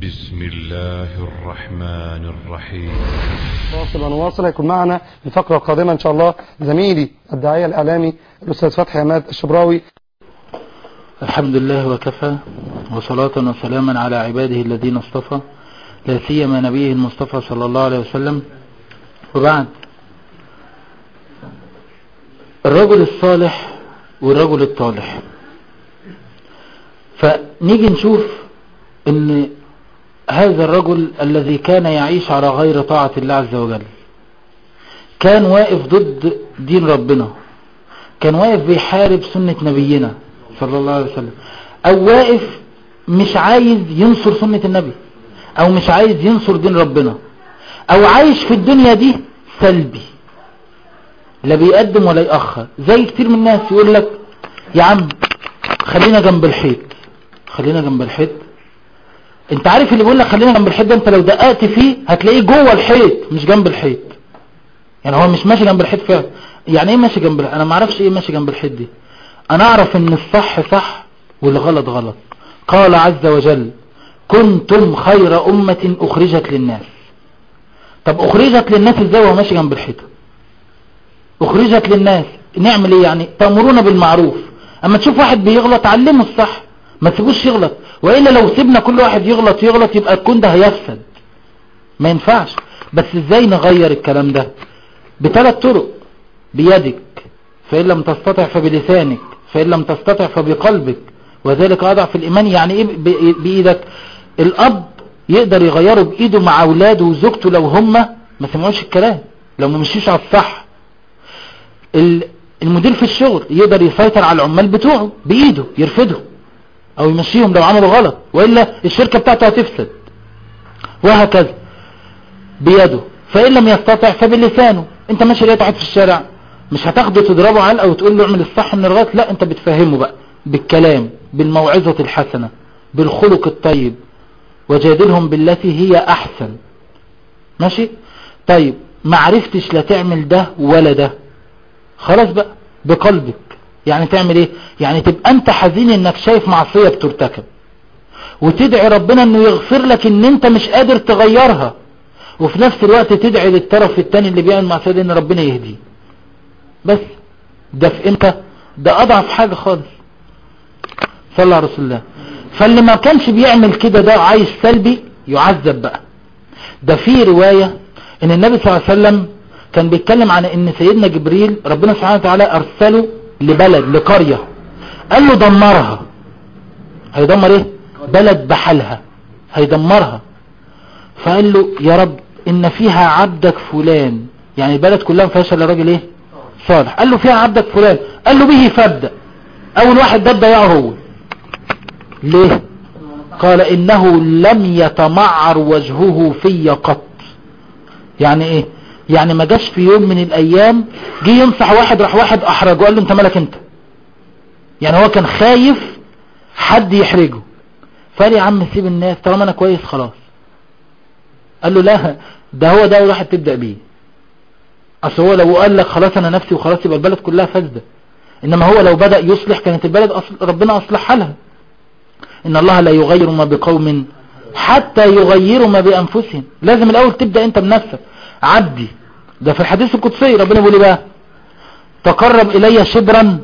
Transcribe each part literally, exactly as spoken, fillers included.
بسم الله الرحمن الرحيم. واصل ونواصل. هيكون معنا الفقرة القادمة إن شاء الله زميلي الداعية الإعلامي الأستاذ فتحي عماد الشبراوي. الحمد لله وكفى، وصلاة وسلاما على عباده الذين اصطفى، لا سيما نبيه المصطفى صلى الله عليه وسلم. وبعد، الرجل الصالح والرجل الطالح، فنيجي نشوف ان هذا الرجل الذي كان يعيش على غير طاعة الله عز وجل، كان واقف ضد دين ربنا، كان واقف بيحارب سنة نبينا صلى الله عليه وسلم، او واقف مش عايز ينصر سنة النبي، او مش عايز ينصر دين ربنا، او عايش في الدنيا دي سلبي لا بيقدم ولا يأخر. زي كتير من الناس يقول لك يا عم خلينا جنب الحيط، خلينا جنب الحيط. انت عارف اللي بيقول لك خلينا جنب الحيط ده، انت لو دققت فيه هتلاقيه جوه الحيط مش جنب الحيط. يعني هو مش ماشي جنب الحيط فعلا. يعني ايه ماشي جنب الحيط؟ انا ما اعرفش ايه ماشي جنب الحيط دي. انا اعرف ان الصح صح والغلط غلط. قال عز وجل كنتم خير امة اخرجت للناس. طب اخرجت للناس ازاي وهو ماشي جنب الحيط؟ اخرجت للناس نعمل ايه؟ يعني تأمرون بالمعروف، اما تشوف واحد بيغلط علمه الصح، ما تسيبوش يغلط، وإلا لو سيبنا كل واحد يغلط يغلط يبقى الكون ده هيفسد، ما ينفعش. بس ازاي نغير الكلام ده؟ بثلاث طرق: بيدك، فإن لم تستطع فبلسانك، فإن لم تستطع فبقلبك، وذلك أضعف الإيمان. يعني ايه بإيدك؟ الأب يقدر يغيره بإيده مع أولاده وزوجته لو هم ما سمعوش الكلام، لو ما مشيوش على الصح. المدير في الشغل يقدر يسيطر على العمال بتوعه بإيده، يرفضهم او يمشيهم لو عملوا غلط، وإلا الشركة بتاعته هتفسد، وهكذا. بيده. فإن لم يستطع فبلسانه. انت ماشي لقيت واحد في الشارع، مش هتاخده تضربه علقه وتقول له اعمل الصح من الغلط، لا، انت بتفهمه بقى بالكلام، بالموعظة الحسنة، بالخلق الطيب، وجادلهم بالتي هي احسن. ماشي؟ طيب ما عرفتش لا تعمل ده ولا ده، خلاص بقى بقلبك. يعني تعمل ايه؟ يعني تبقى انت حزين انك شايف معصية بترتكب، وتدعي ربنا انه يغفر لك ان انت مش قادر تغيرها، وفي نفس الوقت تدعي للطرف التاني اللي بيعمل معصية ان ربنا يهديه. بس ده في امتى؟ ده اضعف حاجة خالص. صلى على رسول الله. فاللي ما كانش بيعمل كده ده عايش سلبي يعذب بقى. ده في رواية ان النبي صلى الله عليه وسلم كان بيتكلم عن ان سيدنا جبريل ربنا سبحانه وتعالى ارسله لبلد، لقرية، قال له دمرها. هيدمر ايه؟ بلد بحالها، هيدمرها. فقال له يا رب ان فيها عبدك فلان، يعني البلد كلها ما فيهاش الا راجل ايه؟ صالح. قال له فيها عبدك فلان، قال له به فابدأ. اول واحد ده ضيعه هو. ليه؟ قال انه لم يتمعر وجهه في قط. يعني ايه؟ يعني ما جاش في يوم من الايام جه ينصح واحد راح واحد احرجه وقال له انت مالك انت. يعني هو كان خايف حد يحرجه، فقال يا عم سيب الناس طالما انا كويس خلاص. قال له لا، ده هو ده اول واحد تبدأ بيه. اصل هو لو قال لك خلاص انا نفسي وخلاص يبقى البلد كلها فاسده، انما هو لو بدأ يصلح كانت البلد أصل ربنا اصلحها لها. ان الله لا يغير ما بقوم حتى يغيروا ما بانفسهم. لازم الاول تبدأ انت بنفسك. عبدي، ده في الحديث القدسي ربنا بيقول بقى تقرب الي شبرا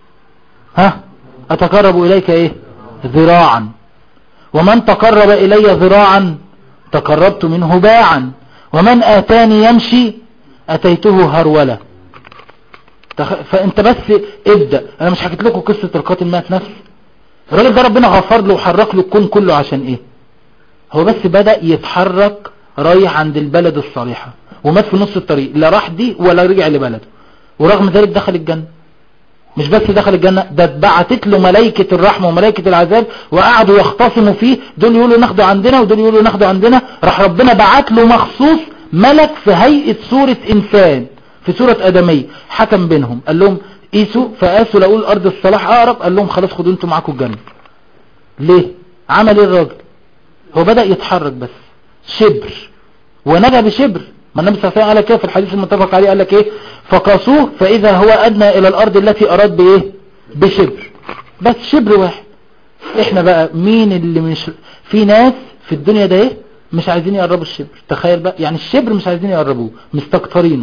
ها اتقرب اليك ايه؟ ذراعا. ومن تقرب الي ذراعا تقربت منه باعا، ومن اتاني يمشي اتيته هرولا. تخ... فانت بس ابدأ. انا مش حكيت لكم قصة القاتل مات نفس؟ الراجل ده ربنا غفر له وحرك له الكون كله عشان ايه؟ هو بس بدأ يتحرك رايح عند البلد الصالحة، ومات في نص الطريق، لا راح دي ولا رجع لبلده، ورغم ذلك دخل الجنة. مش بس دخل الجنة، ده اتبعتت له ملائكة الرحمة وملائكة العذاب وقعدوا يختصموا فيه، دول يقولوا ناخده عندنا ودول يقولوا ناخده عندنا. راح ربنا بعت له مخصوص ملك في هيئة صورة انسان، في صورة ادمية، حكم بينهم، قال لهم قيسوا، فقاسوا لقوا الارض الصلاح اقرب، قال لهم خلاص خدوا انتوا معاكم الجنة. ليه؟ عمل ايه الراجل؟ هو بدأ يتحرك بس شبر ونجا بشبر. ما النبي صلى الله عليه وسلم قال كده في الحديث المتفق عليه، قال لك ايه؟ فقاسوه فاذا هو ادنى الى الارض التي اراد بايه؟ بشبر. بس شبر واحد. احنا بقى مين اللي مش في ناس في الدنيا ده ايه مش عايزين يقربوا الشبر. تخيل بقى، يعني الشبر مش عايزين يقربوه، مستكترينه.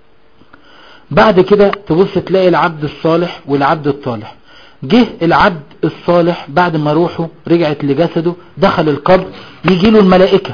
بعد كده تبص تلاقي العبد الصالح والعبد الطالح. جه العبد الصالح بعد ما روحه رجعت لجسده دخل القبر، يجي له الملائكة،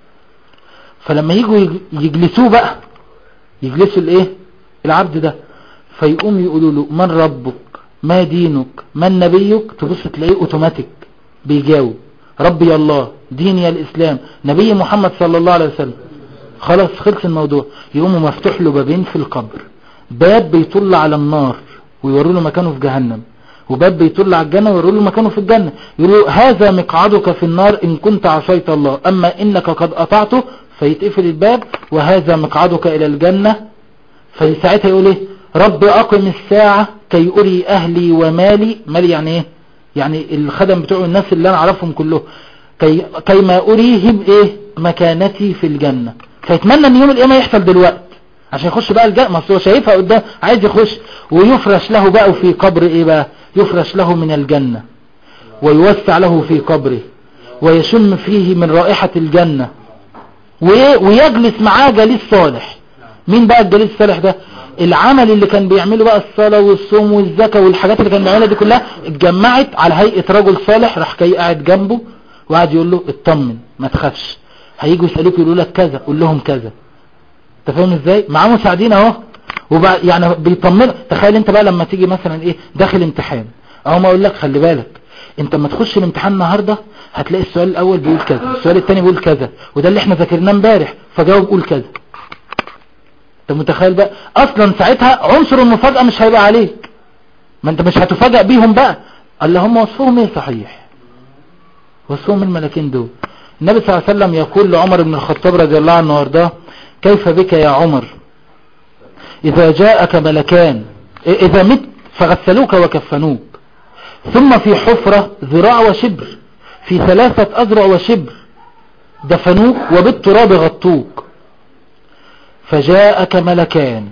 فلما يجوا يجلسوه بقى يجلسوا الايه العبد ده، فيقوم يقولوا له من ربك ما دينك من نبيك، تبص تلاقيه اوتوماتيك بيجاوب ربي الله ديني الاسلام نبي محمد صلى الله عليه وسلم. خلاص خلص الموضوع. يقوموا مفتوح له بابين في القبر، باب بيطل على النار ويوروا له مكانه في جهنم، وباب بيطل على الجنة ويوروا له مكانه في الجنة. يقولوا هذا مقعدك في النار إن كنت عصيت الله، أما إنك قد أطعته فيتقفل الباب، وهذا مقعدك إلى الجنة. فساعتها يقول إيه رب أقم الساعة كي أري أهلي ومالي. مالي يعني إيه؟ يعني الخدم بتوع الناس اللي أنا أعرفهم كله، كي كيما أريهم إيه مكانتي في الجنة. فيتمنى أن يوم القيامة يحصل دلوقتي عشان يخش بقى الجنة، ما هو شايفها قدام عايز يخش. ويفرش له بقى في قبر ايه بقى، يفرش له من الجنة ويوسع له في قبره ويشم فيه من رائحة الجنة، ويجلس معاه جليس صالح. مين بقى الجليس الصالح ده؟ العمل اللي كان بيعمله بقى الصلاة والصوم والزكاة والحاجات اللي كان بيعملها دي كلها اتجمعت على هيئة رجل صالح، راح جاي قاعد جنبه وقعد يقول له اطمن ما تخافش، هيجوا يسألوك يقولوا لك كذا قول لهم كذا. انت فاهم ازاي؟ معاه مساعدين اهو، وبقى يعني بيطمن. تخيل انت بقى لما تيجي مثلا ايه داخل امتحان، اهو ما اقول لك خلي بالك انت ما تخش الامتحان النهارده هتلاقي السؤال الاول بيقول كذا، السؤال الثاني بيقول كذا، وده اللي احنا ذاكرناه امبارح فجاوب قول كذا. انت متخيل بقى؟ اصلا ساعتها عنصر المفاجاه مش هيبقى عليك، ما انت مش هتفاجئ بيهم بقى. اللهم وصفهم ايه صحيح؟ وصفهم الملكين دول. النبي صلى الله عليه وسلم يقول لعمر بن الخطاب رضي الله عنه وارضاه كيف بك يا عمر إذا جاءك ملكان إذا مت فغسلوك وكفنوك، ثم في حفرة ذراع وشبر في ثلاثة أذرع وشبر دفنوك وبالتراب غطوك، فجاءك ملكان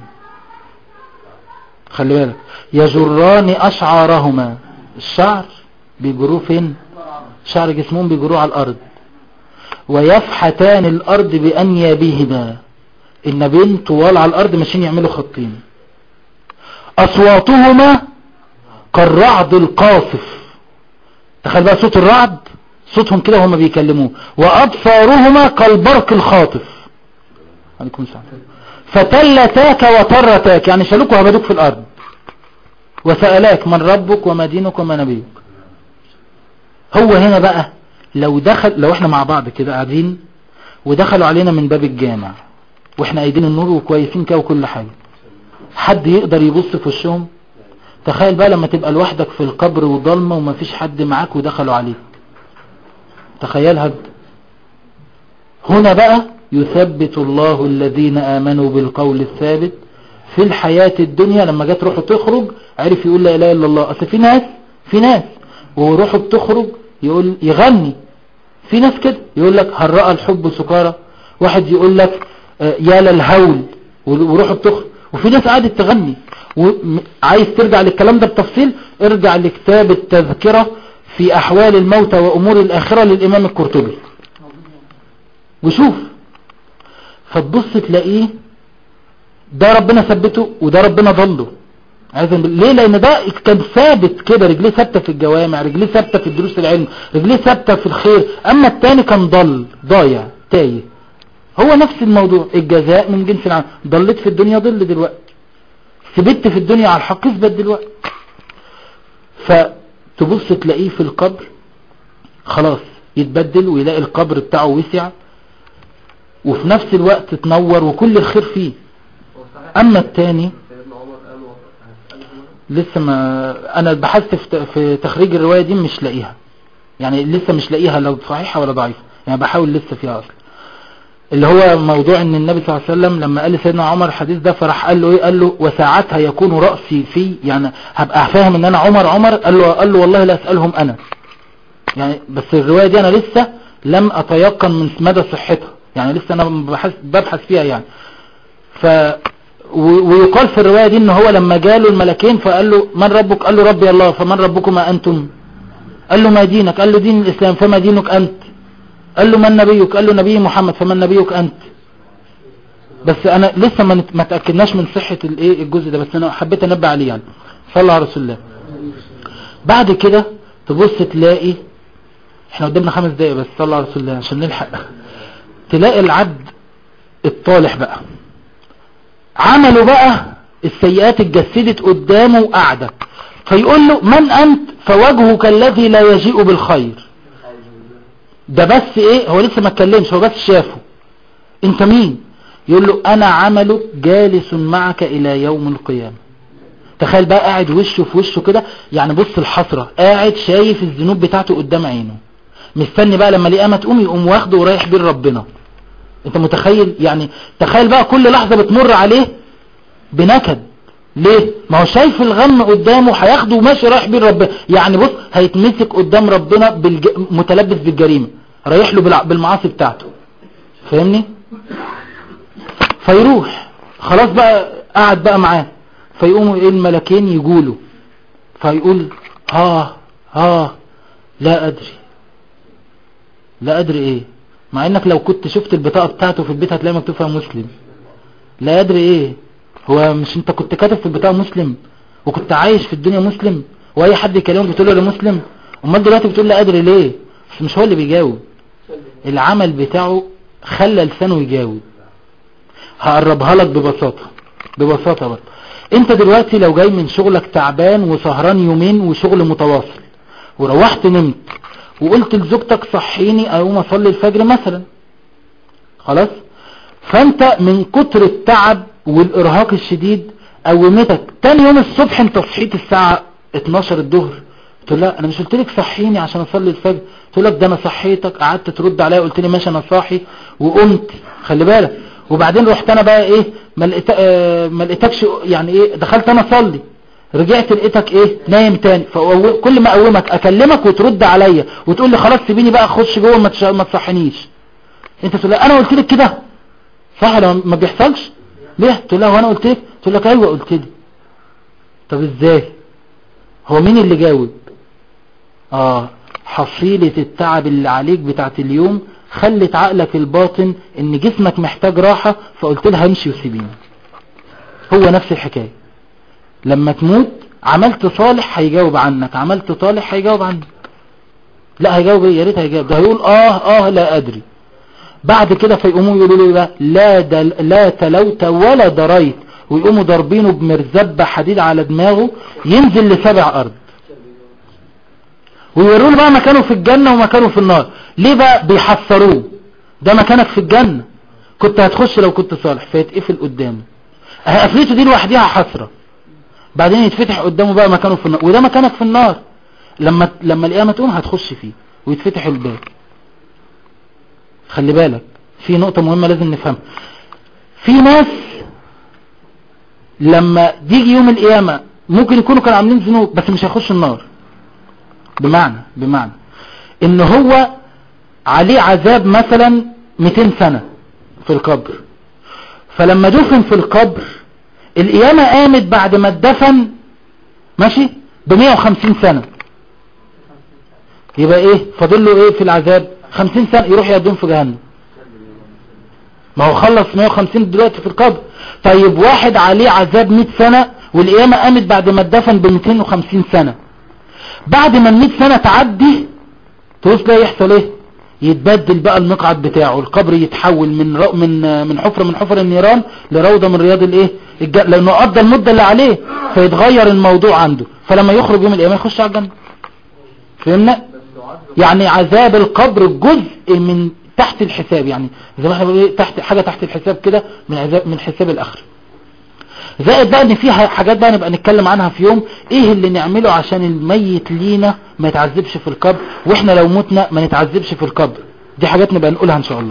خلي بالك يجران أشعارهما، الشعر بيجروه فين؟ شعر جسمهم بيجروه على الأرض، ويفحتان الأرض بأنيابهما، النبيين طوال على الأرض ماشيين يعملوا خطين، أصواتهما كالرعد القاصف. تخيل بقى صوت الرعد صوتهم كده وهم بيكلموه، وأبصارهما كالبرق الخاطف. عليكم السلام. فتلتاك وطرتاك يعني شالوك وهبدوك في الأرض، وسألاك من ربك وما دينك وما نبيك. هو هنا بقى لو دخل لو احنا مع بعض كده قاعدين ودخلوا علينا من باب الجامع واحنا قايدين النور وكويسين كده وكل حاجة، حد يقدر يبص في وشهم؟ تخيل بقى لما تبقى لوحدك في القبر وضلمة ومفيش حد معاك ودخلوا عليك، تخيلها. هنا بقى يثبت الله الذين آمنوا بالقول الثابت في الحياة الدنيا. لما جت روحه تخرج عرف يقول لا إله إلا الله. أصل في ناس في ناس وروحه بتخرج يقول يغني، في ناس كده يقول لك هل رأى الحب سكارى، واحد يقول لك يا للهول وروحه بتخرج، وفي ناس قاعدة تغني. وعايز ترجع للكلام ده بتفصيل ارجع لكتاب التذكرة في أحوال الموتى وأمور الآخرة للإمام القرطبي وشوف، فتبص تلاقيه ده ربنا ثبته وده ربنا ضله. ليه؟ لأن ده كان ثابت كده، رجليه ثابتة في الجوامع، رجليه ثابتة في دروس العلم، رجليه ثابتة في الخير. أما التاني كان ضل ضايع تايه. هو نفس الموضوع، الجزاء من جنس العمل. ضلت في الدنيا ضل دلوقتي، ثبت في الدنيا على الحق اثبت دلوقتي. فتبص تلاقيه في القبر خلاص يتبدل ويلاقي القبر بتاعه وسع وفي نفس الوقت تنور وكل الخير فيه. أما التاني لسه ما انا بحثت في تخريج الرواية دي مش لاقيها، يعني لسه مش لاقيها لو صحيحة ولا ضعيفة، يعني بحاول لسه فيها اصلا. اللي هو موضوع ان النبي صلى الله عليه وسلم لما قال لسيدنا عمر الحديث ده فراح قال له ايه، قال له وساعتها يكون رأسي في، يعني هبقى فاهم ان انا عمر عمر. قال له قال له والله لا اسألهم انا، يعني بس الرواية دي انا لسه لم اتيقن من مدى صحتها، يعني لسه انا ببحث, ببحث فيها يعني. ف ويقال في الرواية دي ان هو لما جاله الملكين فقال له من ربك، قال له ربي الله، فمن ربكما انتم، قال له ما دينك، قال له دين الاسلام، فما دينك انت، قال له من نبيك؟ قال له نبي محمد. فمن نبيك انت؟ بس انا لسه ما ما تاكدناش من صحه الايه الجزء ده، بس انا حبيت انبه عليه يعني. صلى على رسول الله. بعد كده تبص تلاقي، احنا قدامنا خمس دقايق بس، صلى على رسول الله عشان نلحق. تلاقي العبد الطالح بقى عمله بقى السيئات اتجسدت قدامه وقعدك، فيقول له من انت؟ فوجهك الذي لا يجيء بالخير. ده بس ايه، هو لسه ما اتكلمش، هو بس شافه. انت مين؟ يقول له انا عملك جالس معك الى يوم القيامة. تخيل بقى قاعد وشه في وشه كده، يعني بص الحسرة، قاعد شايف الذنوب بتاعته قدام عينه، مستني بقى لما القيامة تقوم يقوم واخده ورايح بيه ربنا. انت متخيل؟ يعني تخيل بقى كل لحظة بتمر عليه بنكد. ليه؟ ما هو شايف الغم قدامه، هياخده وماشي رايح بيه ربنا. يعني بص هيتمسك قدام ربنا بالج... متلبس بالجريمة، رايح له بالع... بالمعاصي بتاعته. فاهمني؟ فيروح خلاص بقى قاعد بقى معاه، فيقوموا ايه الملكين يقولوا، فيقول ها ها لا ادري. لا ادري ايه؟ مع انك لو كنت شفت البطاقة بتاعته في البيت هتلاقي مكتوب فيها مسلم. لا ادري ايه؟ هو مش انت كنت كاتب في البطاقة مسلم وكنت عايش في الدنيا مسلم، واي حد يكلمك بتقول له انا مسلم؟ امال دلوقتي بتقول لا ادري ليه؟ بس مش هو اللي بيجاوب، العمل بتاعه خلى لسانه يجاوب. هقربها لك ببساطة ببساطة بقى. انت دلوقتي لو جاي من شغلك تعبان وسهران يومين وشغل متواصل، وروحت نمت وقلت لزوجتك صحيني اقوم اصلي الفجر مثلا، خلاص، فانت من كتر التعب والارهاق الشديد قومتك تاني يوم الصبح، انت صحيت الساعة اتناشر الظهر، تقول لا انا مش قلت لك صحيني عشان اصلي الفجر؟ تقول لك ده انا صحيتك، قعدت ترد عليا قلت لي ماشي انا صاحي وقمت، خلي بالك. وبعدين رحت انا بقى ايه ما لقيت اه ما لقيتكش، يعني ايه دخلت انا اصلي، رجعت لقيتك ايه نايم تاني. فكل ما اقومك اكلمك وترد عليا وتقول لي خلاص سيبيني بقى اخش جوه ما ما تصحنيش، انت تقول انا قلت لك كده صح ولا ما بيحصلش؟ ليه؟ تقول لها وانا قلت لك؟ تقول لك ايوه قلت لي. طب ازاي؟ هو مين اللي جاوب؟ اه حصيلة التعب اللي عليك بتاعت اليوم خلت عقلك الباطن ان جسمك محتاج راحة، فقلت لها امشي وسيبيني. هو نفس الحكاية، لما تموت عملت صالح هيجاوب عنك، عملت طالح هيجاوب عنك. لا هيجاوب ايه؟ يا ريت هيجاوب، ده هيقول اه اه لا ادري. بعد كده فيقوموا يقولوا له لا دل لا تلوت ولا دريت، ويقوموا ضاربينه بمرزبة حديد على دماغه ينزل لسبع ارض، ويوروا له بقى مكانه في الجنة ومكانه في النار. ليه بقى بيحصروه؟ ده مكانك في الجنة، كنت هتخش لو كنت صالح، فيتقفل قدامه. قفلته دي لوحديها حسرة، بعدين يتفتح قدامه بقى مكانه في النار، وده مكانك في النار. لما لما القيامة تقوم هتخش فيه ويتفتح الباب. خلي بالك في نقطة مهمة لازم نفهمها. في ناس لما يجي يوم القيامة ممكن يكونوا كانوا عاملين ذنوب بس مش هيخش النار، بمعنى بمعنى ان هو عليه عذاب مثلا مئتين سنة في القبر، فلما دفن في القبر القيامة قامت بعد ما اتدفن ماشي ب مئة وخمسين سنة، يبقى ايه فاضل له ايه في العذاب؟ خمسين سنة، يروح يقدم في جهنم. ما هو خلص مئة وخمسين دلوقتي في القبر. طيب واحد عليه عذاب مئة سنة والقيامة قامت بعد ما اتدفن ب مئتين وخمسين سنة، بعد ما المئة سنة تعدي توصل يحصل ايه؟ يتبدل بقى المقعد بتاعه، القبر يتحول من رو من من حفرة من حفر النيران لروضة من رياض الايه الج... لانه قضى المدة اللي عليه، فيتغير الموضوع عنده، فلما يخرج يوم القيامة يخش على الجنة. فهمنا؟ يعني عذاب القبر جزء من تحت الحساب، يعني زي ما احنا بنقول تحت حاجة تحت الحساب كده من عذاب من حساب الاخر. زائد بقى ان فيها حاجات بقى نبقى نتكلم عنها في يوم، ايه اللي نعمله عشان الميت لينا ما يتعذبش في القبر، واحنا لو متنا ما نتعذبش في القبر. دي حاجات نبقى نقولها ان شاء الله.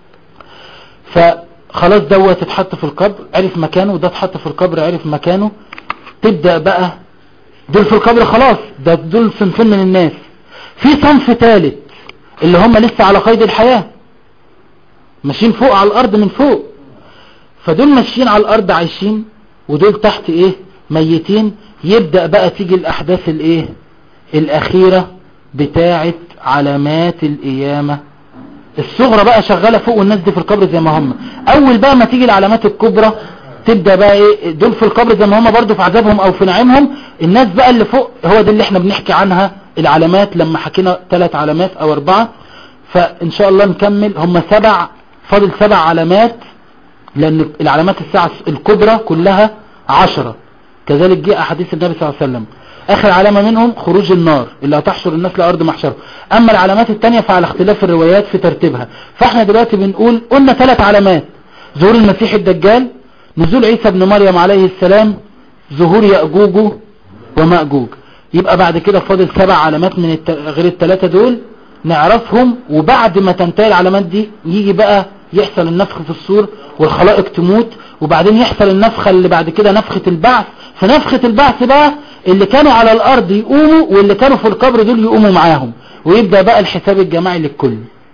فخلاص دوت اتحط في القبر عرف مكانه، وده اتحط في القبر عرف مكانه. تبدأ بقى دول في القبر خلاص، ده دول صنفين من الناس. في صنف ثالث اللي هم لسه على قيد الحياة، ماشيين فوق على الارض من فوق، فدول ماشيين على الارض عايشين، ودول تحت ايه ميتين. يبدأ بقى تيجي الاحداث الايه الاخيرة بتاعت علامات القيامة الصغرى بقى شغالة فوق والناس دي في القبر زي ما هم. اول بقى ما تيجي العلامات الكبرى تبدأ بقى ايه، دول في القبر زي ما هم برضو في عذابهم او في نعيمهم، الناس بقى اللي فوق هو ده اللي احنا بنحكي عنها العلامات لما حكينا ثلاث علامات او اربعة. فان شاء الله نكمل، هم سبع، فاضل سبع علامات، لان العلامات الساعة الكبرى كلها عشرة، كذلك جاء احاديث النبي صلى الله عليه وسلم. اخر علامة منهم خروج النار اللي هتحشر الناس لارض محشره. اما العلامات التانية فعلى اختلاف الروايات في ترتيبها. فاحنا دلوقتي بنقول قلنا ثلاث علامات: ظهور المسيح الدجال، نزول عيسى ابن مريم عليه السلام، ظهور يأجوج ومأجوج. يبقى بعد كده فاضل سبع علامات من الت... غير الثلاثة دول نعرفهم، وبعد ما تنتهي العلامات دي يجي بقى يحصل النفخ في الصور والخلائق تموت، وبعدين يحصل النفخة اللي بعد كده نفخة البعث. فنفخة البعث بقى اللي كانوا على الارض يقوموا واللي كانوا في القبر دول يقوموا معاهم، ويبدأ بقى الحساب الجماعي للكل.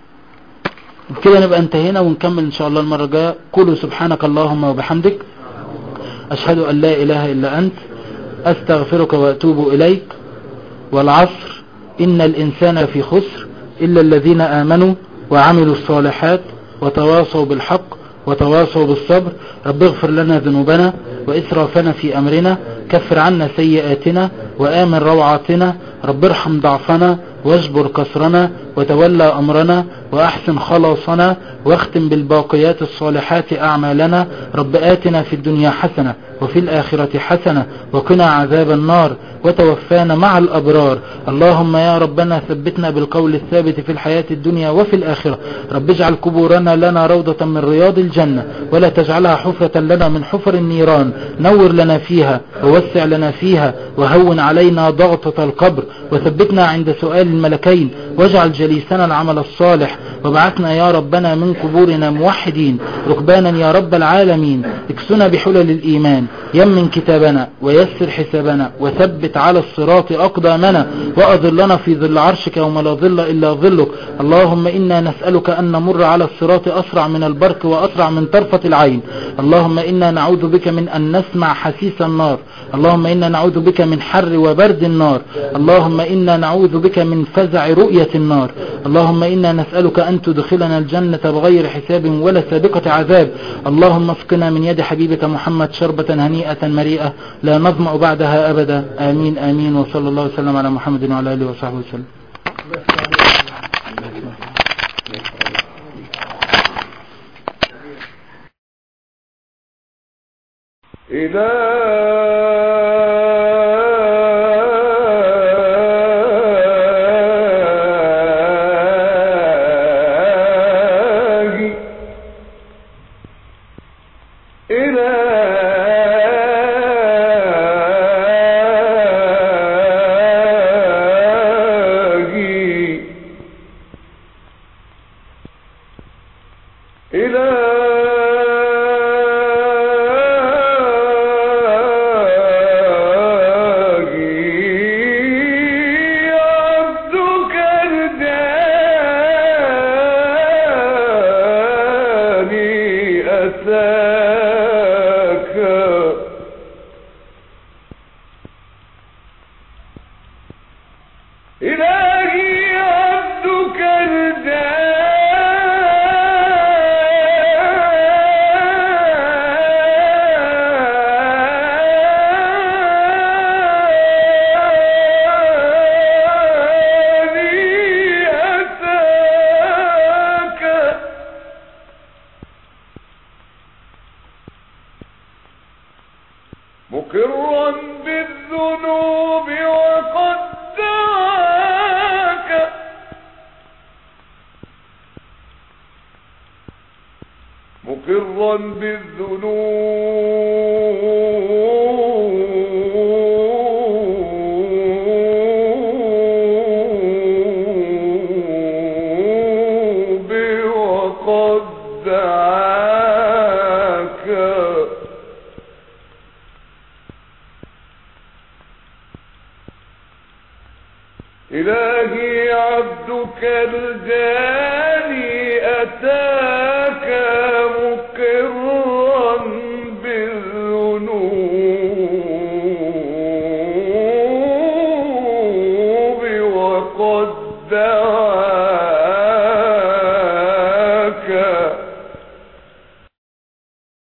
كده نبقى انتهينا، ونكمل ان شاء الله المرة الجاية. قولوا سبحانك اللهم وبحمدك، اشهد ان لا اله الا انت، استغفرك واتوب اليك. والعصر ان الانسان في خسر الا الذين امنوا وعملوا الصالحات وتواصوا بالحق وتواصوا بالصبر. رب اغفر لنا ذنوبنا وإسرافنا في أمرنا، كفر عنا سيئاتنا وآمن روعاتنا. رب ارحم ضعفنا واجبر كسرنا وتولى أمرنا وأحسن خلاصنا، واختم بالباقيات الصالحات أعمالنا. رب آتنا في الدنيا حسنة وفي الآخرة حسنة وقنا عذاب النار، وتوفانا مع الأبرار. اللهم يا ربنا ثبتنا بالقول الثابت في الحياة الدنيا وفي الآخرة. رب اجعل قبورنا لنا روضة من رياض الجنة، ولا تجعلها حفرة لنا من حفر النيران. نور لنا فيها ووسع لنا فيها، وهون علينا ضغطة القبر، وثبتنا عند سؤال الملكين، واجعل جليسنا العمل الصالح. وابعثنا يا ربنا من قبورنا موحدين ركبانا يا رب العالمين. اكسنا بحلل الإيمان، يمن كتابنا ويسر حسابنا، وثبت على الصراط أقدامنا، وأظلنا في ظل عرشك يوم لا ظل إلا ظلك. اللهم إنا نسألك أن نمر على الصراط أسرع من البرق وأسرع من طرفة العين. اللهم إنا نعوذ بك من أن نسمع حسيس النار. اللهم إنا نعوذ بك من حر وبرد النار. اللهم إنا نعوذ بك من فزع رؤية النار. اللهم إنا نسألك أن تدخلنا الجنة بغير حساب ولا سابقة عذاب. اللهم اسقنا من يد حبيبك محمد شربة هنيئة مريئة لا نظمأ بعدها أبدا. آمين آمين. وصلى الله وسلم على محمد وعلى آله وصحبه وسلم. مقرا بالذنوب وقد دعاك، مقرا بالذنوب وقد دعاك. إلهي عبدك الجاني أتاك مقرا بالذنوب وقد دعاك.